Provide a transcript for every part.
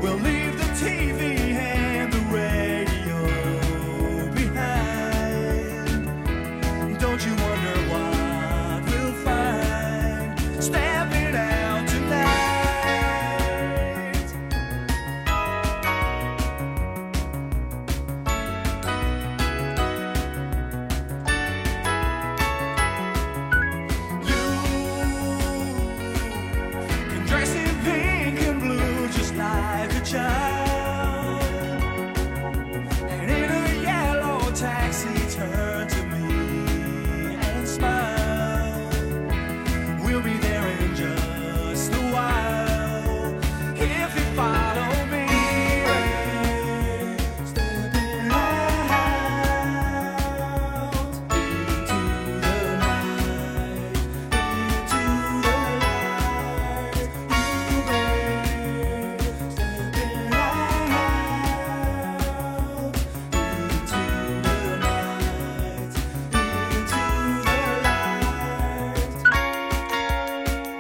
We'll leave the TV and the radio behind. Don't you wonder what we'll find stepping out tonight? You can dress in pink and blue just like a child, and in a yellow taxi turn to me and smile. We'll be there in just a while if you follow me. Stepping out into the night, into the light. You, babe, stepping out into the night, into the light.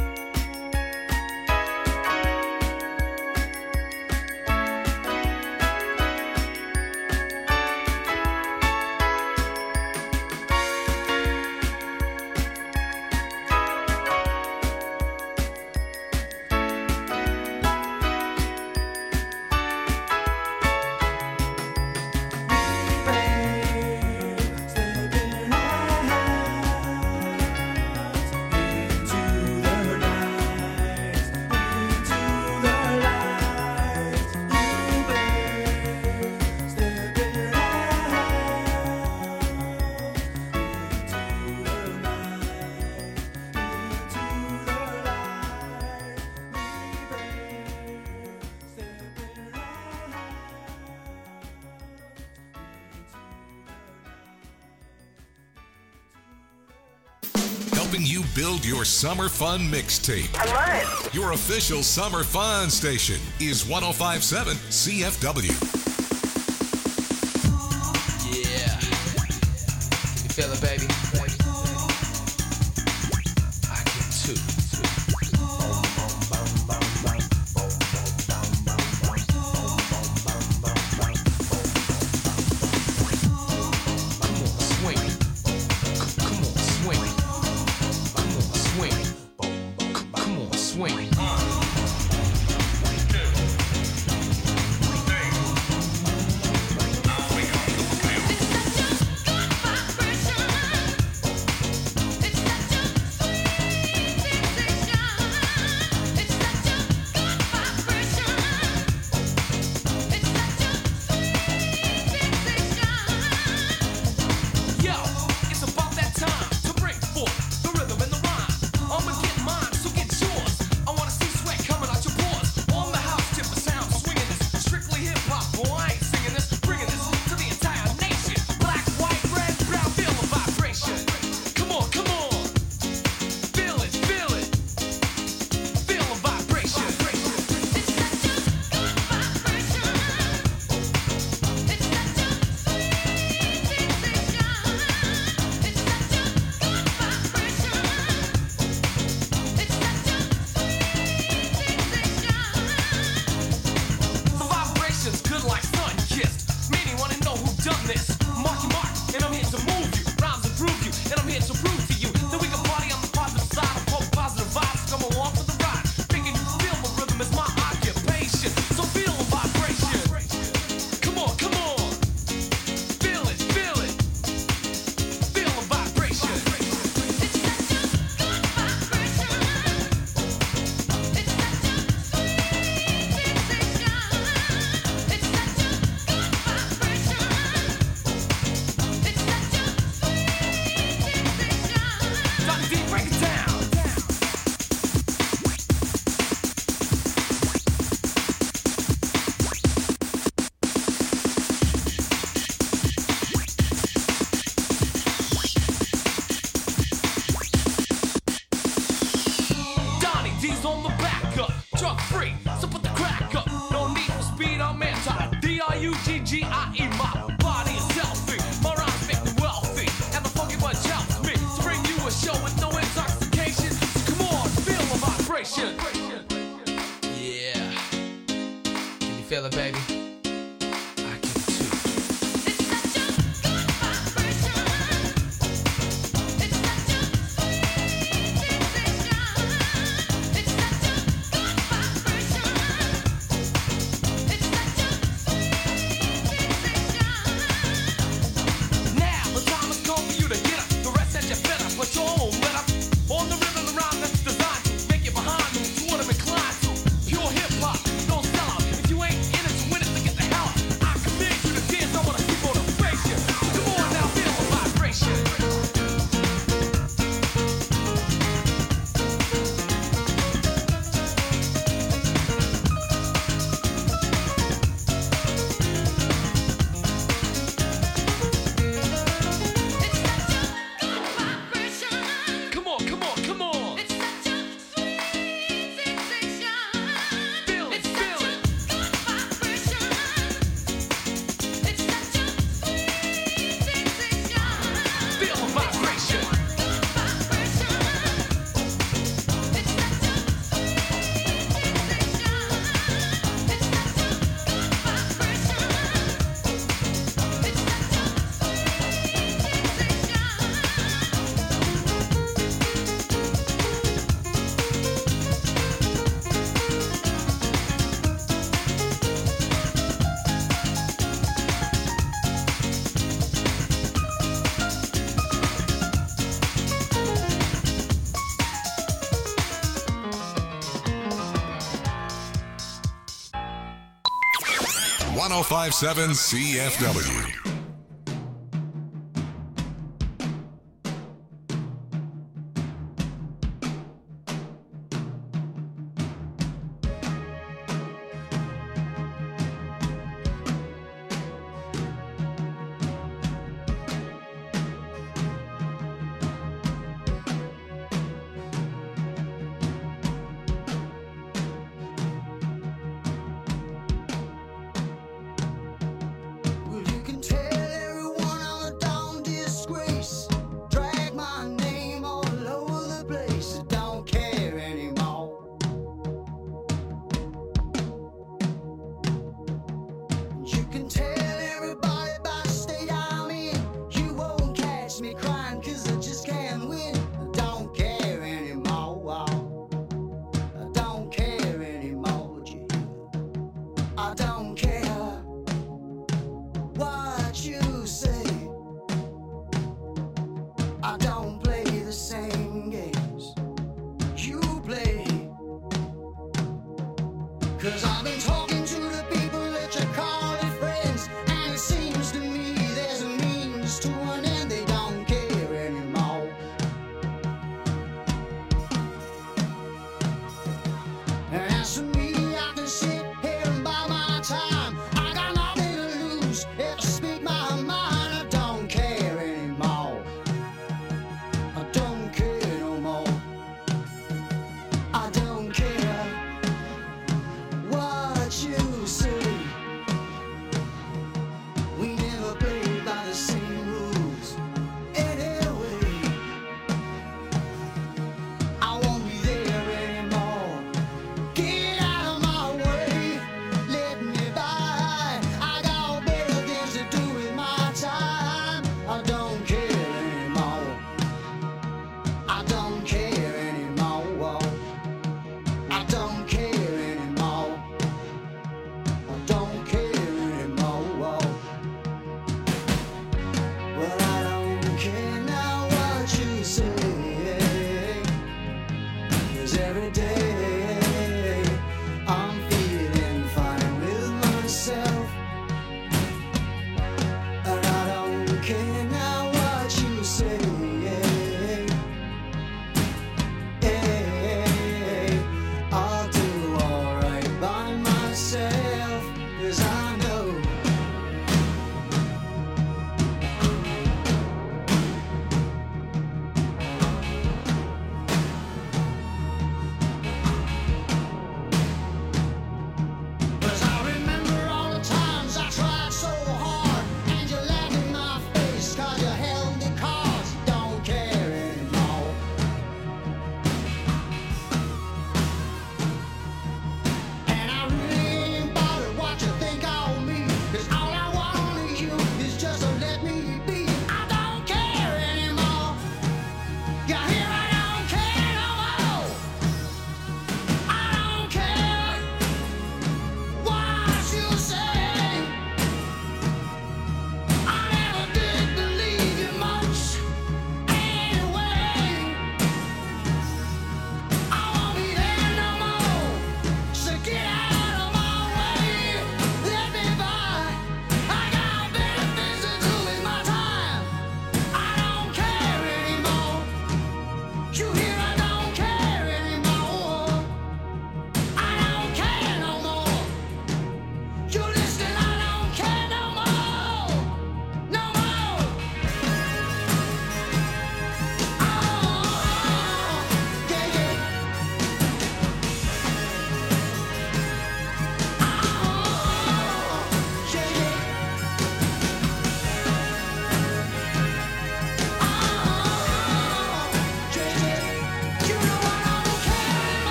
Helping you build your summer fun mixtape. I love it. Your official summer fun station is 105.7 CFW. Yeah. Can you feel it, baby? I can too. Come on, swing it. Come on, swing it. Come on, swing it. Come on, swing it. Yo, it's about that time to bring forth the rhythm and the rhyme. I'ma get mine, so get yours. I wanna see sweat coming out your pores. On the house, tip of sound, swinging this. Strictly hip hop, boy, I ain't singing this. Bringing this to the entire nation. Black, white, red, brown, feel the vibration. Come on, come on. Feel it, feel it. Feel the vibration. The vibration's good like sun kissed. Many wanna know who done this. Mark your mark, and I'm here to move you. Rhymes to prove you, and I'm here to prove to you that we can party on the positive side of hope, positive vibes. Come along for the ride. Making you feel the rhythm is my occupation. So feel the vibration. Come on, come on. Feel it, feel it. Feel the vibration. Dr. D, break it down. Donnie D's on the back up, drug free, so put the crack up. No need for speed, I'm anti. D-R-U-G-G-I-E, my body is healthy. My rhymes make me wealthy, and the funky bunch helps me to bring you a show with no intoxication. So come on, feel the vibration. Yeah. Can feel it, baby? I can too. It's such a good vibration. It's such a sweet sensation. It's such a good vibration. It's such a sweet sensation. Now the time has come for you to get up. The rest that you better put your own let up. On the rhythm and rhyme that's designed to make it behind moves you want to incline to. Pure hip hop, no sellout. If you ain't in it to win it, then get the hell out. I command you to dance, I wanna see motivation. So come on now, feel the vibration. It's such a good vibration. Come on, come on, come on. It's such a sweet sensation. Feel it, It's feel such a it. good vibration. It's such a sweet sensation. Feel the vibration. Good vibration. It's such a sweet sensation. It's such a good vibration. It's such a .1057 CFW. Well, you can tell everyone I'm a down disgrace. Drag my name all over the place. I don't care anymore. You can tell everybody about the state I'm in. You won't catch me crying 'cause I just can't win. I don't care anymore. I don't care anymore. I don't care what you say. I don't play the same games you play. 'Cause I've been talking to the people that you call it friends, and it seems to me there's a means to an end. They don't care anymore. And as for me, I can sit here and bite my tongue.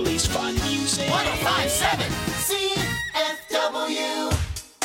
Valley's fun music. 1057 CFW.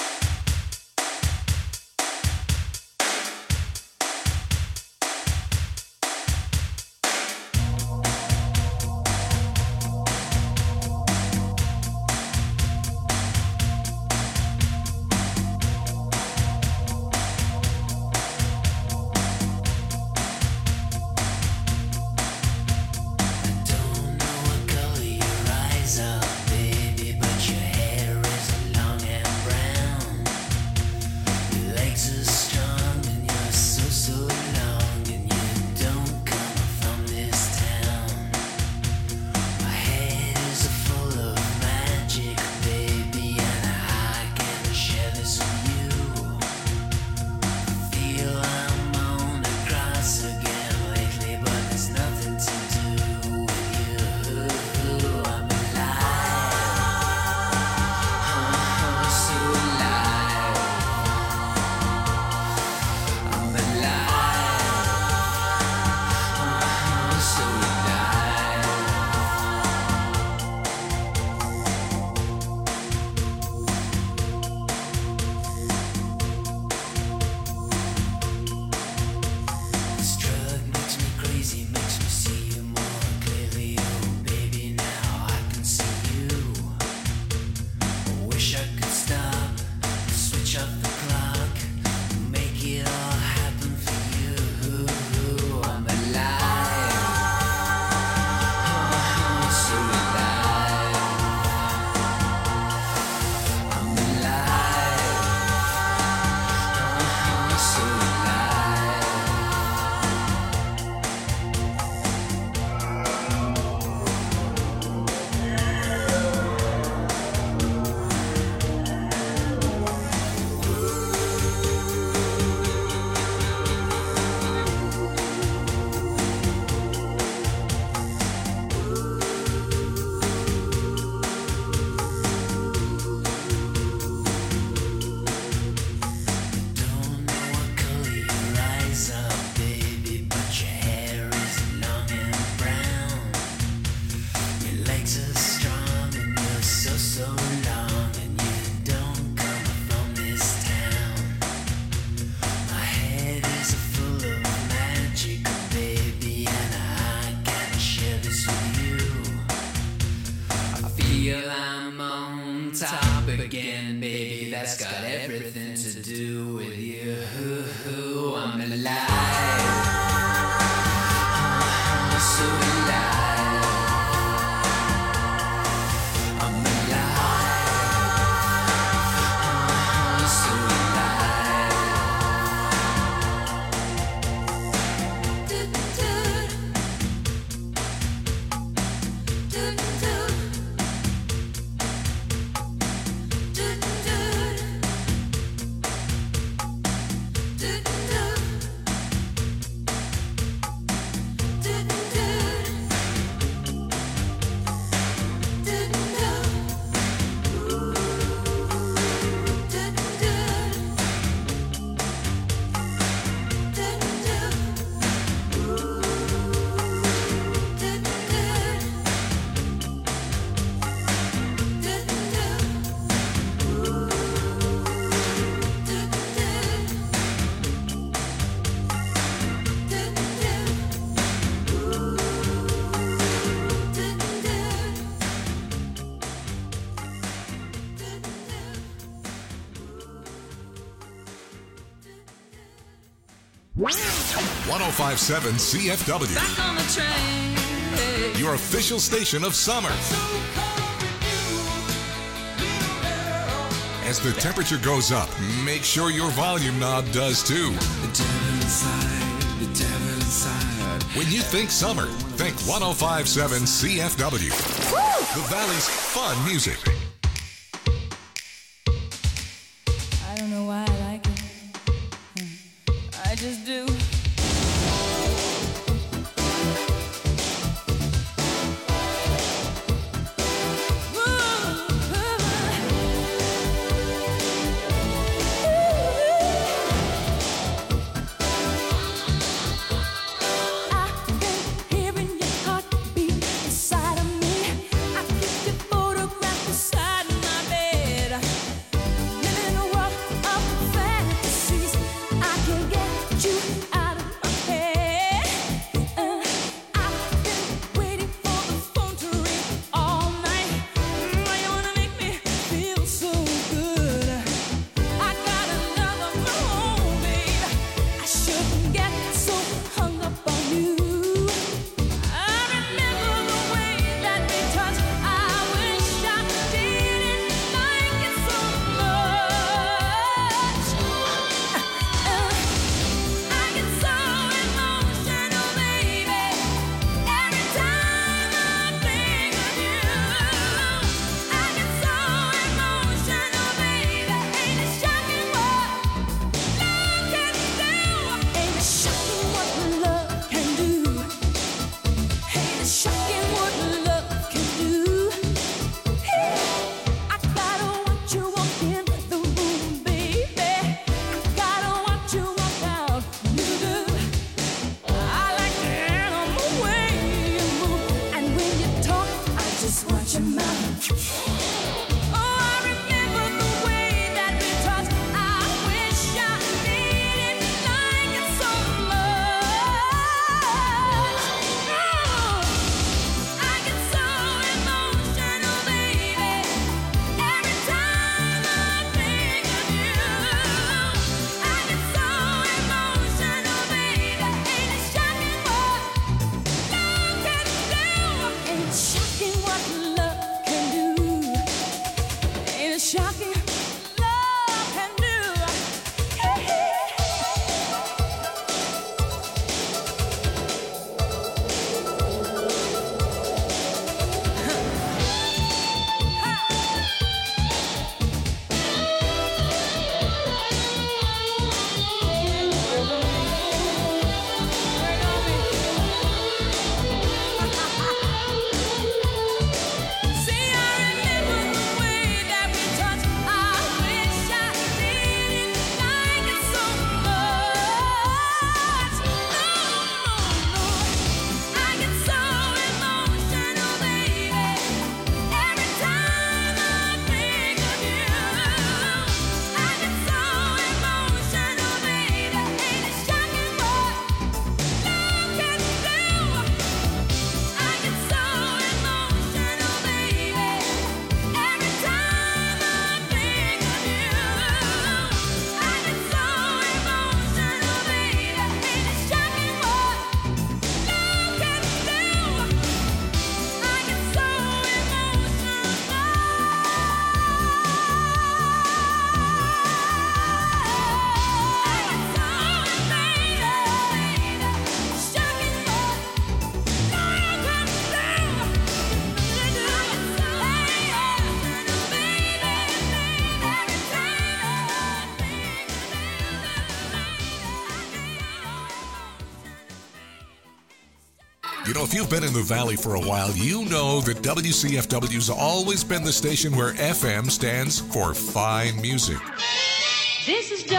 Again, baby, that's got everything to do with you. I'm alive, so alive. I'm alive, so #1057 CFW, Back on the train. your official station of summer. As the temperature goes up, make sure your volume knob does too. The devil inside, the devil inside. When you think summer, think 1057 CFW. The Valley's fun music. I don't know why I like it. I just do. Hearing your heartbeat inside of me. You know, if you've been in the Valley for a while, you know that WCFW's always been the station where FM stands for fine music. This is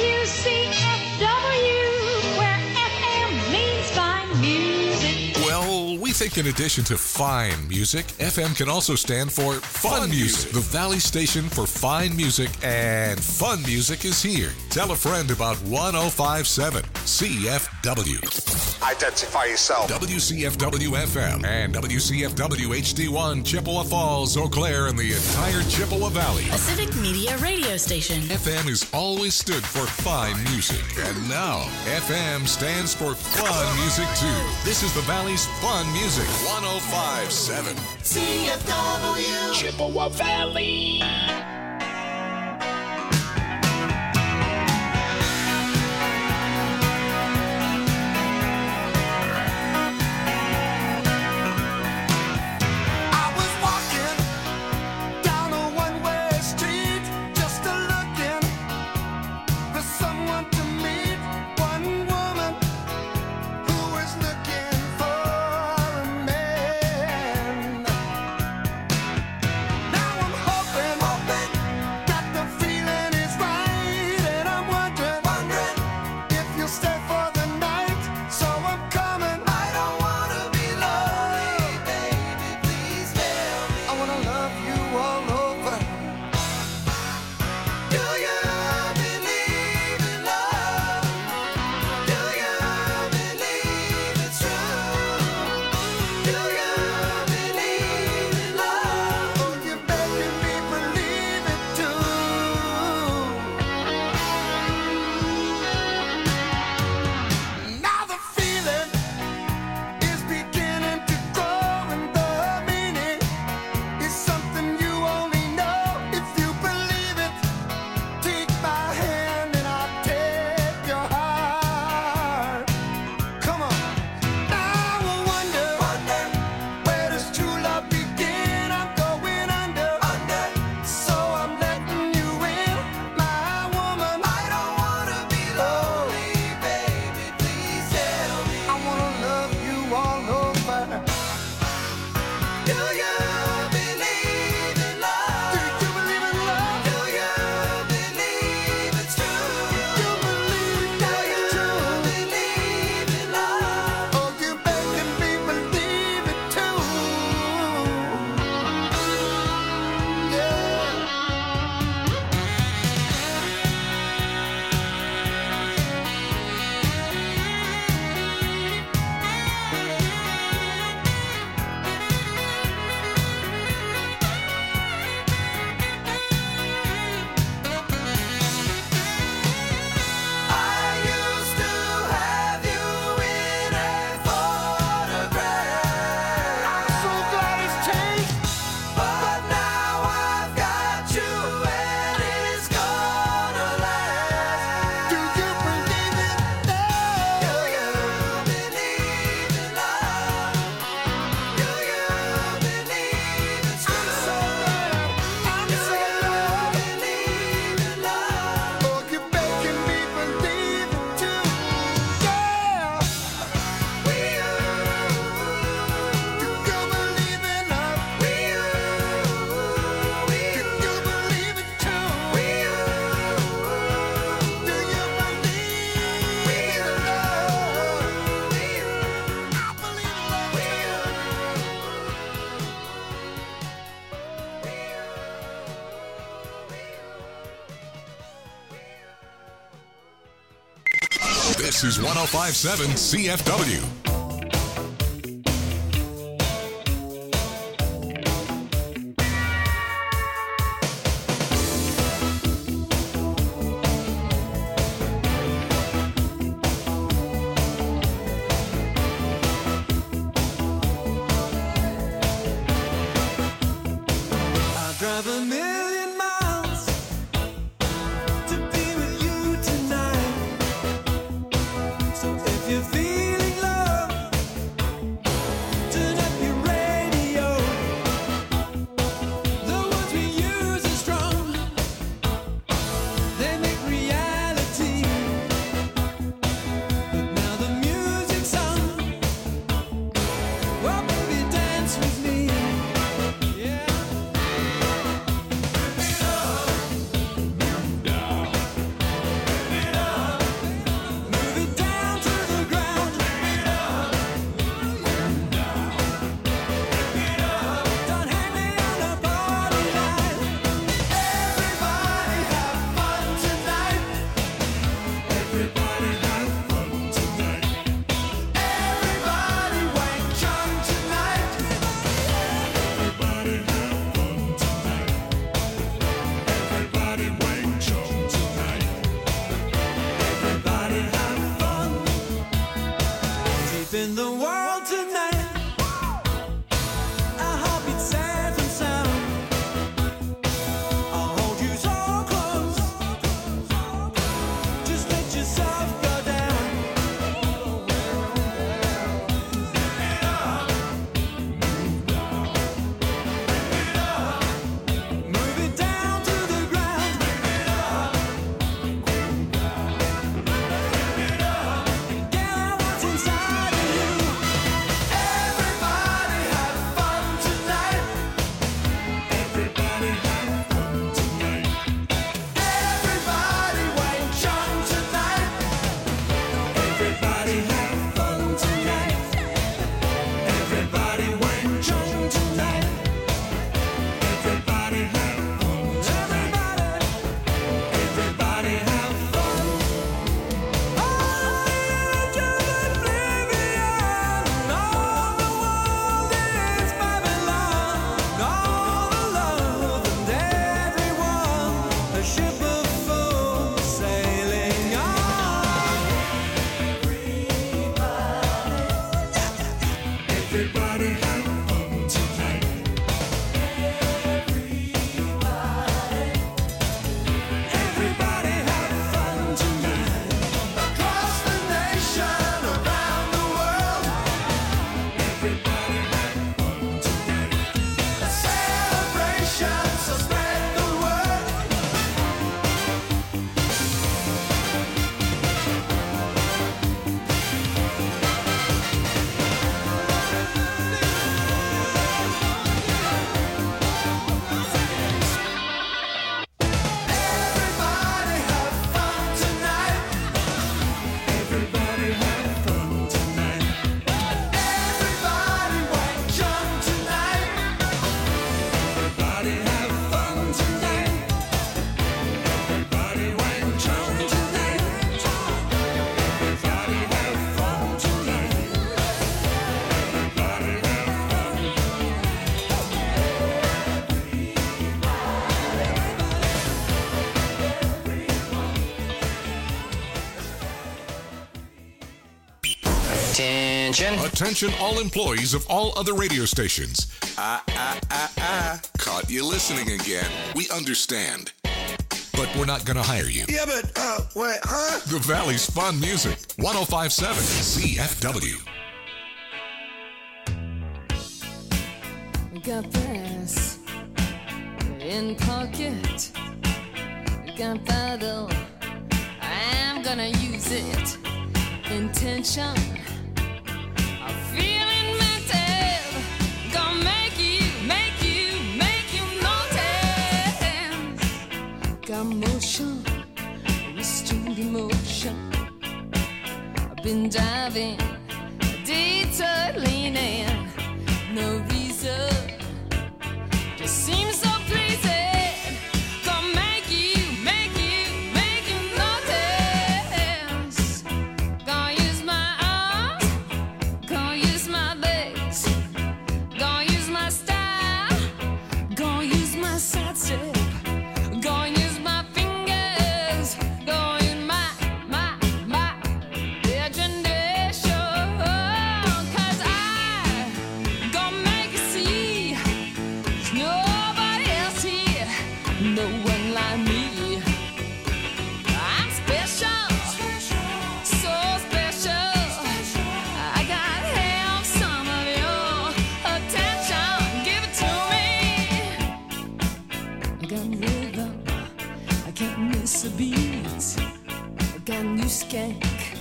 WCFW, where FM means fine music. Well, we think in addition to fine music, FM can also stand for fun music. The Valley station for fine music and fun music is here. Tell a friend about 105.7 CFW. Identify yourself. WCFW FM and WCFW HD1, Chippewa Falls, Eau Claire, and the entire Chippewa Valley. A civic media radio station. FM has always stood for fine music, and now FM stands for fun music too. This is the Valley's fun music. 105.7 CFW. Chippewa Valley. Now I'm hoping This is 105.7 CFW. Drive a million miles to be with you tonight. So if you're feeling love, turn up your radio. The words we use are strong, they make reality. But now the music's on. Well, baby, dance with me. Yeah. In the world tonight, our heartbeat safe and sound. I'll hold you so close, just let yourself go down. Move it down to the ground. Get out what's inside of you. Everybody have fun tonight. Everybody have fun tonight. Everybody Wayne Chung tonight. Everybody have fun tonight. Everybody Wayne Chung tonight. Everybody have fun tonight. Everybody have fun. Oh, to oblivion. All the world is Babylon. All the love and everyone. A ship of fools sailing on. Everybody have fun tonight. Everybody have fun tonight. Across the nation, around the world. Everybody have fun tonight. A celebration, so spread the word. Everybody have fun tonight. Everybody have fun tonight. Everybody Wayne Chung tonight. Everybody have fun tonight. Everybody Wayne Chung tonight. Everybody have fun tonight. Everybody have fun. Attention. Attention all employees of all other radio stations. Caught you listening again. We understand. But we're not going to hire you. Yeah, but, wait, huh? The Valley's fun music. 105.7 CFW. Got this in pocket. Gunpowder, I'm gonna use it. Intention, I'm feeling mental. Gonna make you notice. Got motion, restrained emotion. I've been diving, detour leaning. No reason, just seems so pleasing. Gonna make you notice. you skank.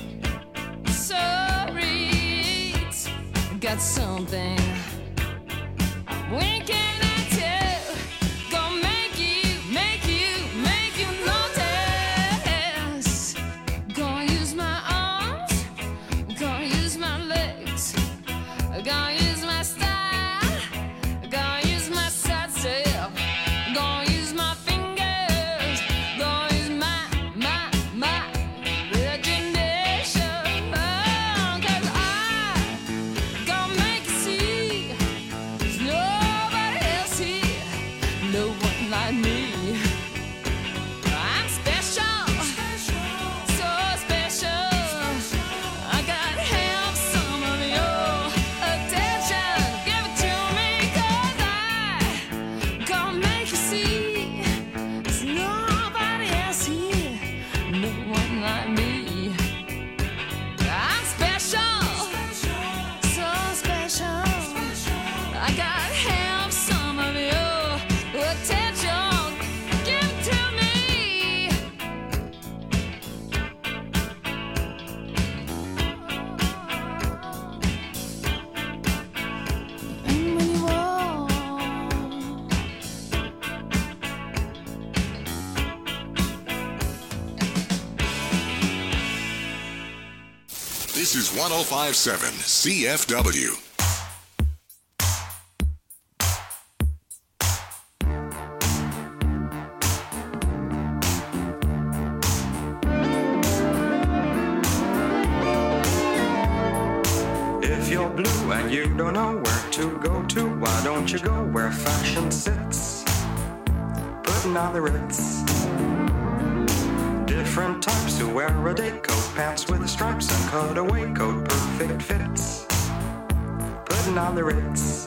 Sorry, got something winking at you. Gonna make you notice. Gonna use my arms, gonna use my legs, gonna use my style, gonna use my side step, gonna use my fingers, gonna use my imagination. Cause I gonna make you see there's nobody else here, no one like me. I'm special, so special. I got half some of your attention. Give it to me, 'cause I gonna make you see there's nobody else here, no one like me. I'm special, so special. I got half some of your attention. Give it to me. And when you walk, This is 1057 CFW. If you're blue and you don't know where to go to, why don't you go where fashion sits? Putting on the Ritz. Different types who wear a day coat, pants with stripes and cutaway coat, perfect fits. Putting on the Ritz.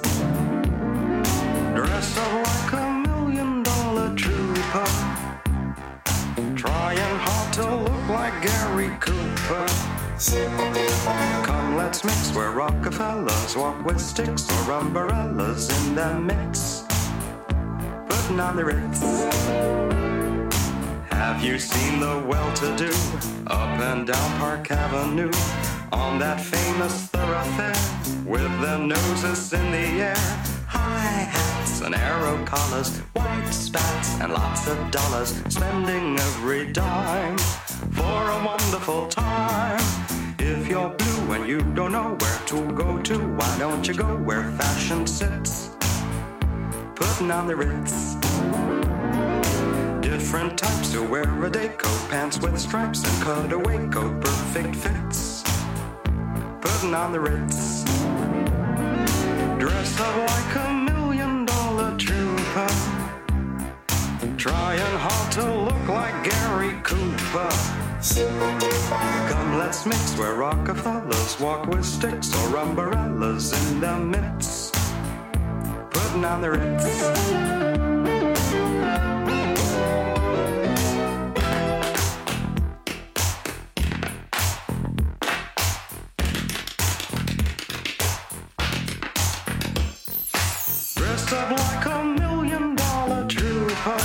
Dress up like $1 million trooper, trying hard to look like Gary Cooper. Come, let's mix where Rockefellers walk with sticks or umbrellas in their mix. Putting on the Ritz. Have you seen the well-to-do up and down Park Avenue on that famous thoroughfare with their noses in the air? High hats and arrow collars, white spats and lots of dollars, spending every dime for a wonderful time. If you're blue and you don't know where to go to, why don't you go where fashion sits? Putting on the Ritz. Different types who wear a day coat, pants with stripes and cutaway coat, perfect fits. Putting on the Ritz. Dress up like $1 million trooper, trying hard to look like Gary Cooper. Come, let's mix where Rockefellers walk with sticks or umbrellas in their midst. Putting on the Ritz. Dressed up like $1 million trooper,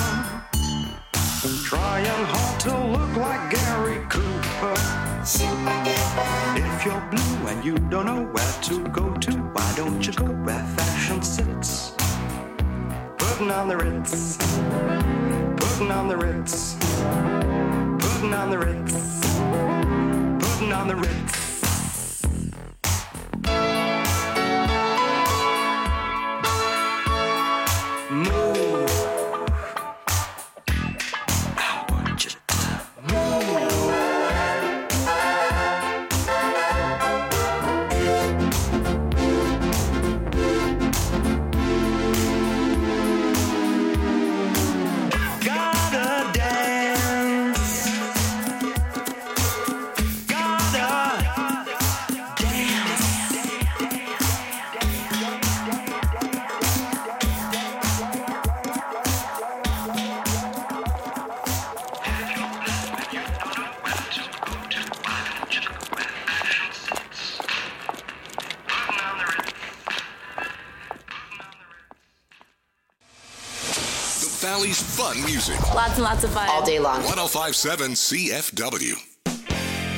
trying hard to look like Gary Cooper. If you're blue and you don't know where to go to, why don't you go where fashion sits? Putting on the Ritz. Putting on the Ritz. Putting on the Ritz. Putting on the Ritz. Move. I want you to move. Gotta dance. Gotta dance. Valley's fun music. Lots and lots of fun. All day long. 1057 CFW.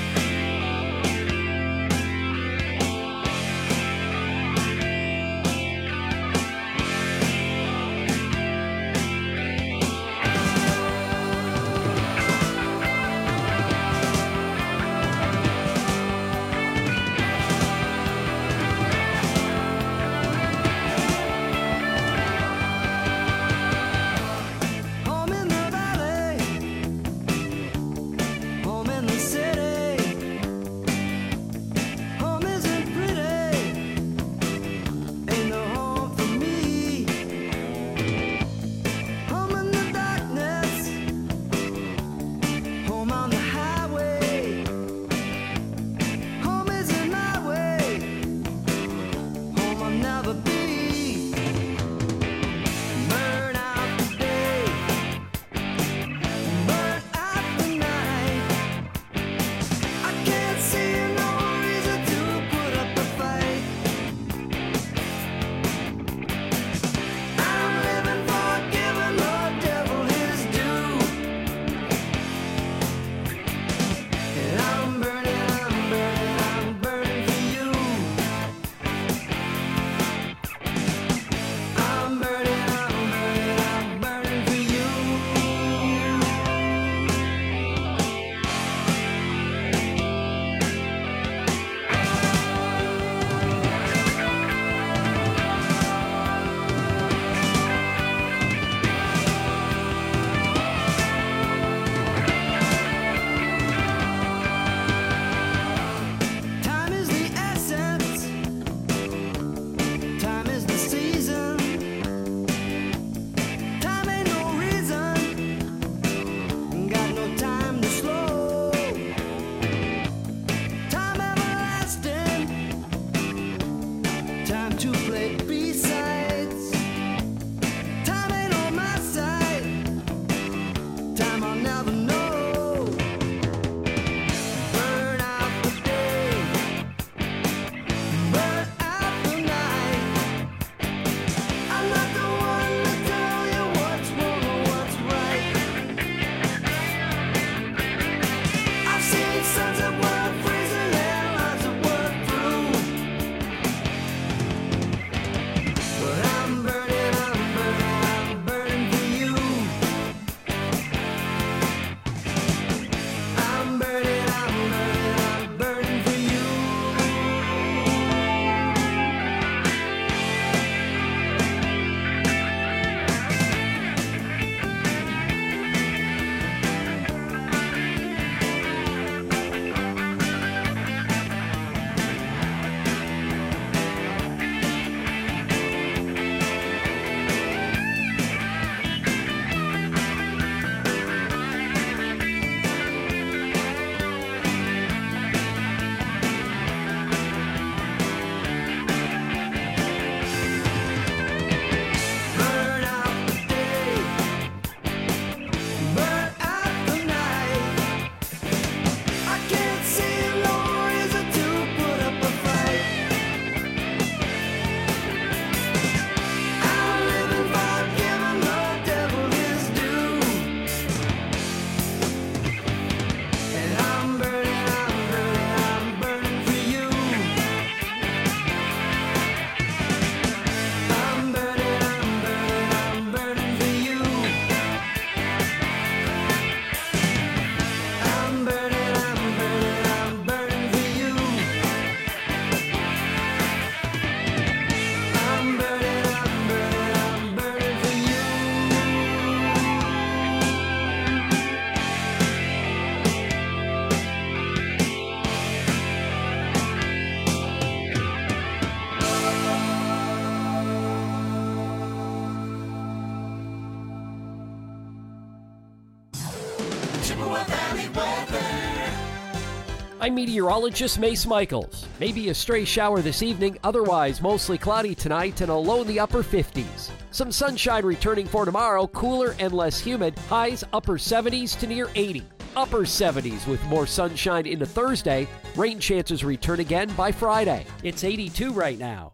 I'm meteorologist Mace Michaels. Maybe a stray shower this evening, otherwise mostly cloudy tonight and a low in the upper 50s. Some sunshine returning for tomorrow, cooler and less humid, highs upper 70s to near 80. Upper 70s with more sunshine into Thursday. Rain chances return again by Friday. It's 82 right now.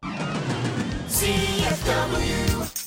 CFW.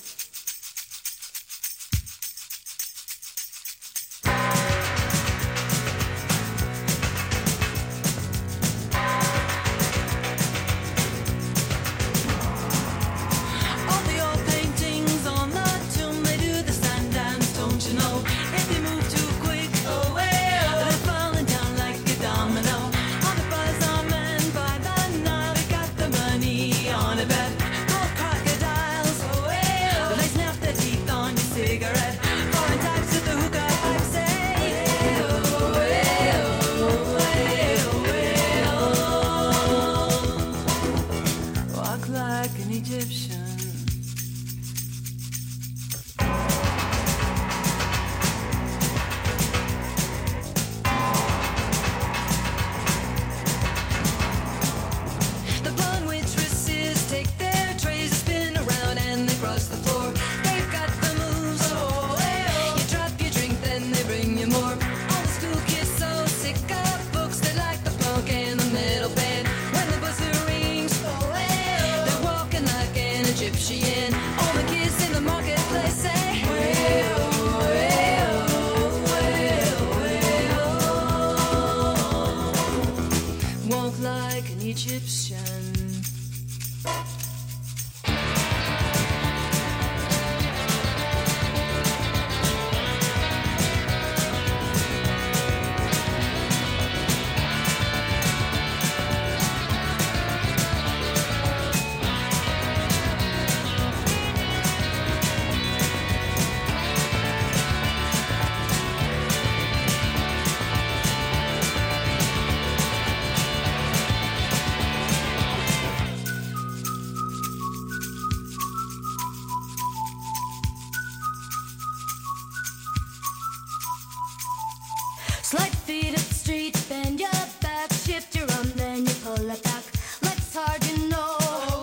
Slight feet up the street, bend your back, shift your arm, then you pull it back. Legs hard, you know.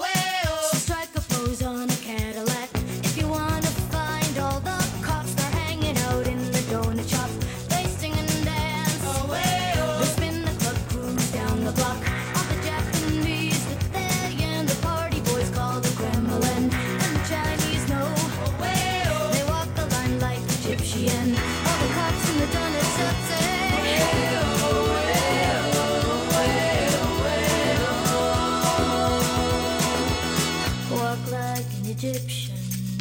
So strike a pose on a Cadillac. If you wanna find all the cops, they're hanging out in the donut shop. They sing and dance. They spin the club, cruise down the block. All the Japanese with their yen, the party boys call the Kremlin. And the Chinese know. They walk the line like Egyptian. All the cops in the donut shop say. Walk like an Egyptian.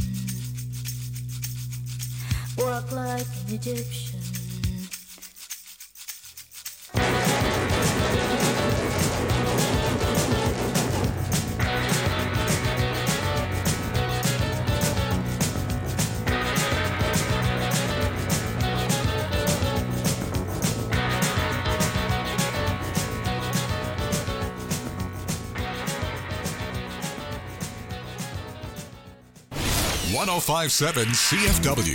Walk like an Egyptian. .1057 CFW.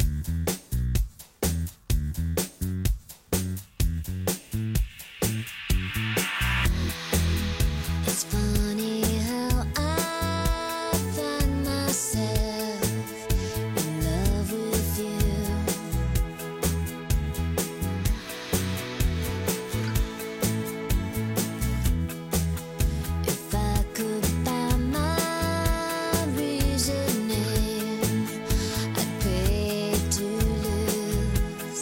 It's funny how I find myself in love with you. If I could buy my reasoning, I'd pay to lose.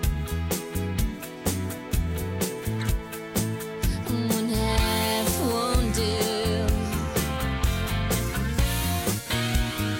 One half won't do.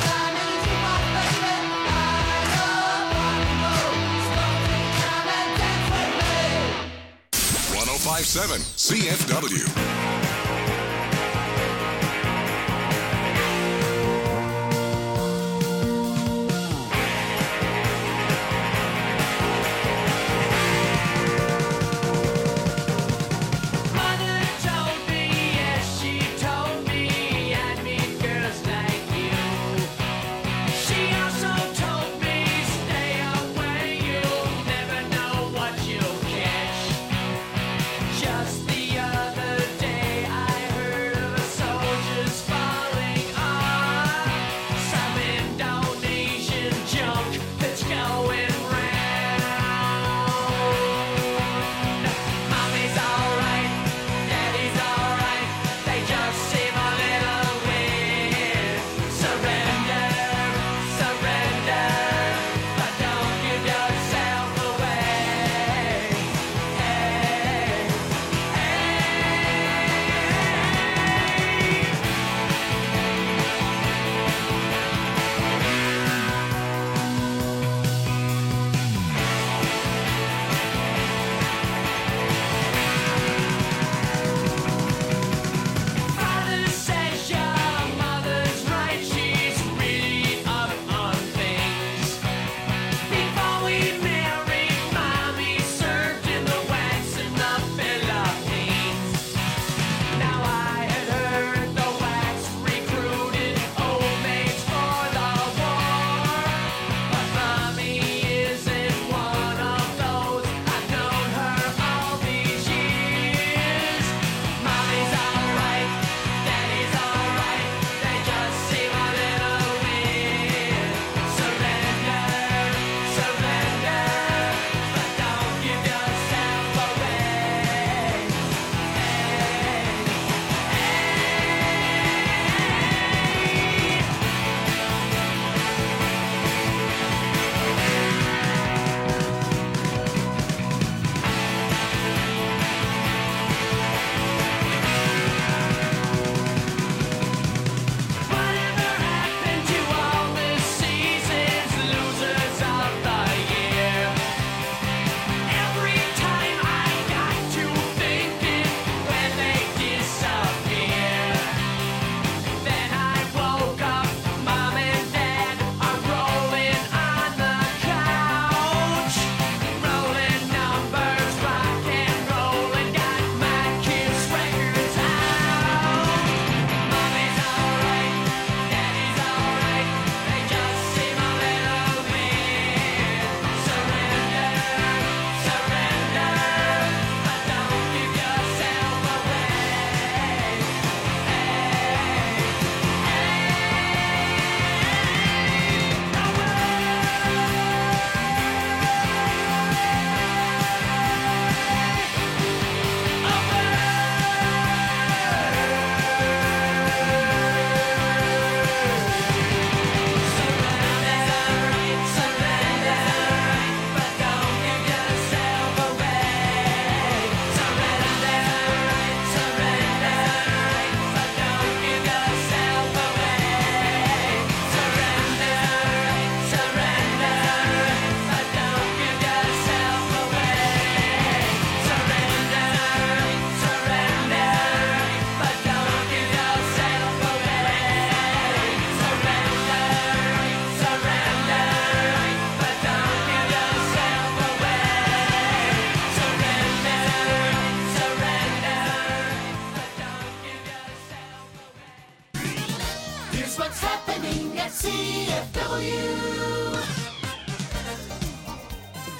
time in the jukebox, baby. I love rock and roll. So take time and dance with me. 1057 CFW. Mother told me, yes, she told me I'd meet girls like you. She also told me, stay away, you'll never know what you'll catch. Just the other day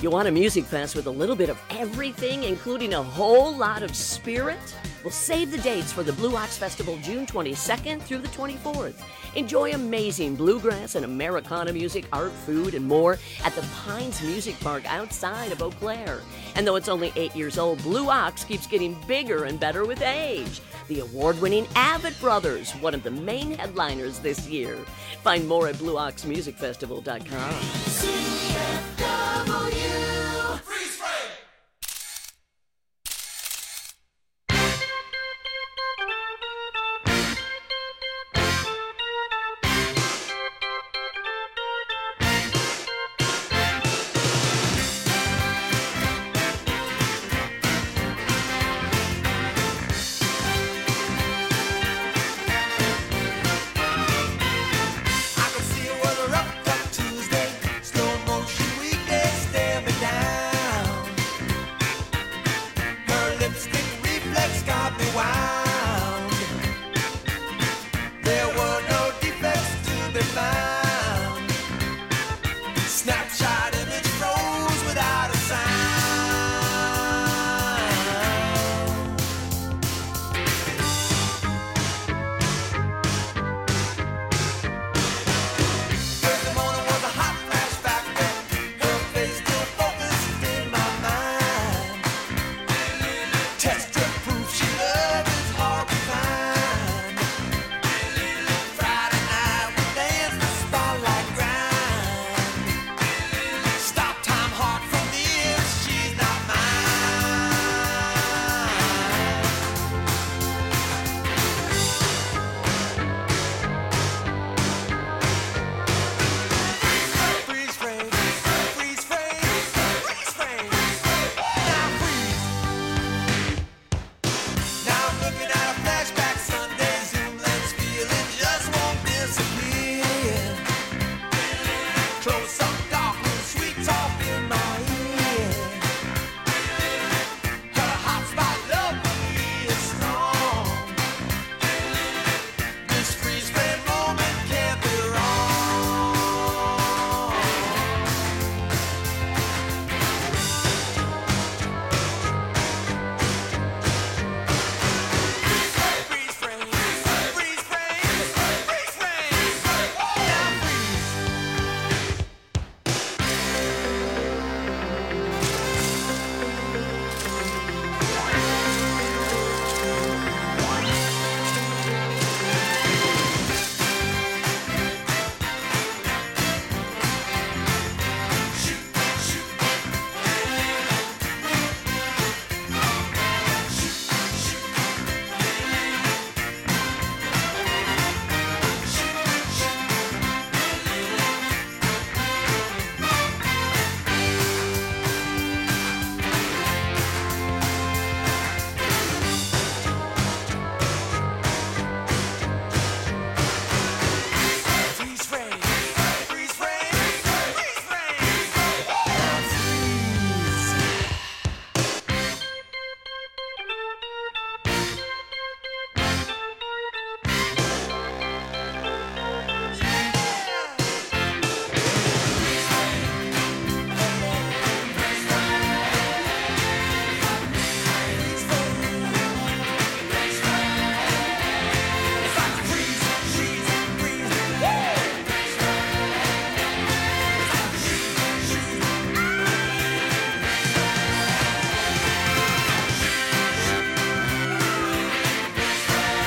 You want a music fest with a little bit of everything, including a whole lot of spirit? Well, save the dates for the Blue Ox Festival June 22nd through the 24th. Enjoy amazing bluegrass and Americana music, art, food, and more at the Pines Music Park outside of Eau Claire. And though it's only 8 years old, Blue Ox keeps getting bigger and better with age. The award-winning Avett Brothers, one of the main headliners this year. Find more at BlueOxMusicFestival.com.